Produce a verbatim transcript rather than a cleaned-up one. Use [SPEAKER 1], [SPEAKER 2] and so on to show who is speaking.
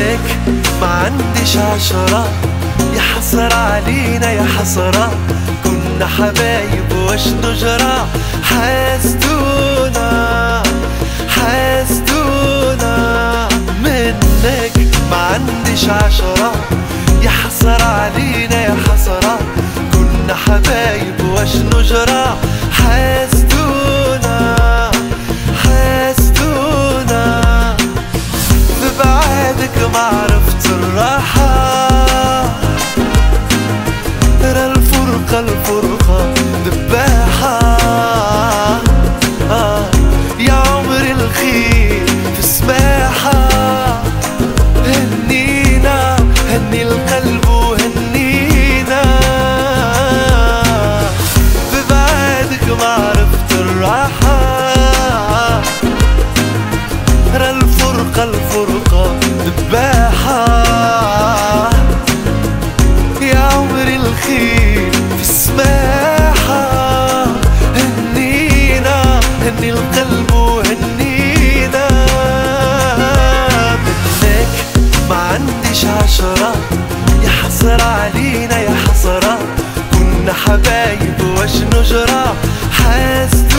[SPEAKER 1] منك ما عنديش عشرة، يا حسرة علينا يا حسرة، كنا حبايب واش نجرى، حاسدونا حاسدونا. منك ما عنديش عشرة، يا حسرة علينا يا حسرة، كنا حبايب واش نجرى، حاسدونا حاسدونا. ببعادك ما عرفت الراحة، ترى الفرقة الفرقة دباحة. آه يا عمري الخير في السماحة، هنينا هني القلب وهنينا. ببعادك ما عرفت الراحة، ترى الفرقة الفرقة دباحة. يا عمري الخير في السماحة، هنينا هني القلب وهنينا. منك ما عنديش عشرة، يا حسرة علينا يا حسرة، كنا حبايب واش نجرى، حاسد